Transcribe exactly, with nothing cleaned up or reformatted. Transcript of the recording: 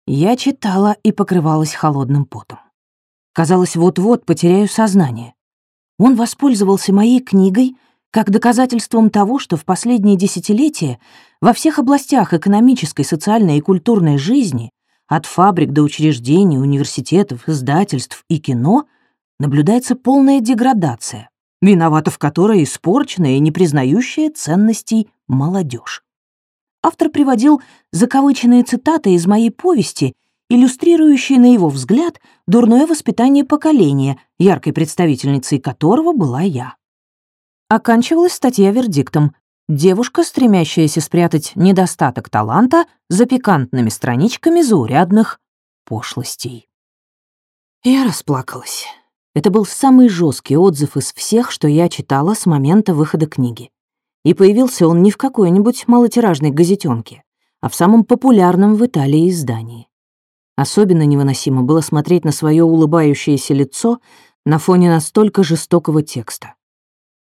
Я читала и покрывалась холодным потом. Казалось, вот-вот потеряю сознание. Он воспользовался моей книгой как доказательством того, что в последние десятилетия во всех областях экономической, социальной и культурной жизни, от фабрик до учреждений, университетов, издательств и кино, наблюдается полная деградация, виновата в которой испорченная и не признающая ценностей молодежь. Автор приводил закавыченные цитаты из моей повести, иллюстрирующие, на его взгляд, дурное воспитание поколения, яркой представительницей которого была я. Оканчивалась статья вердиктом: девушка, стремящаяся спрятать недостаток таланта за пикантными страничками заурядных пошлостей. Я расплакалась. Это был самый жесткий отзыв из всех, что я читала с момента выхода книги. И появился он не в какой-нибудь малотиражной газетенке, а в самом популярном в Италии издании. Особенно невыносимо было смотреть на свое улыбающееся лицо на фоне настолько жестокого текста.